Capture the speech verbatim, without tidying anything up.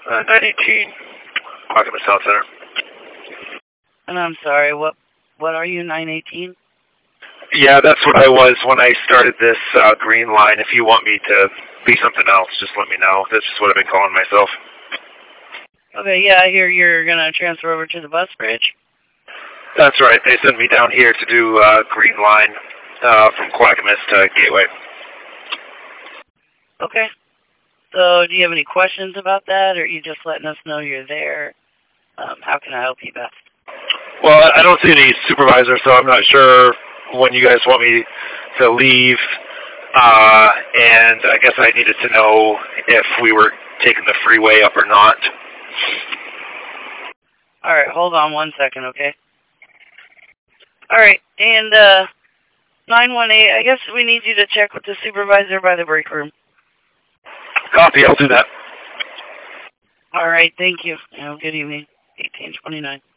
Uh, nine eighteen. Clackamas South Center. And I'm sorry, what what are you, nine eighteen? Yeah, that's what I was when I started this uh, green line. If you want me to be something else, just let me know. That's just what I've been calling myself. Okay, yeah, I hear you're going to transfer over to the bus bridge. That's right. They sent me down here to do uh, green line uh, from Clackamas to Gateway. Okay. So do you have any questions about that, or are you just letting us know you're there? Um, how can I help you best? Well, I don't see any supervisor, so I'm not sure when you guys want me to leave. Uh, and I guess I needed to know if we were taking the freeway up or not. All right, hold on one second, okay? All right, and uh, nine one eight, I guess we need you to check with the supervisor by the break room. Copy, I'll do that. All right, thank you. Have a good evening. eighteen twenty-nine.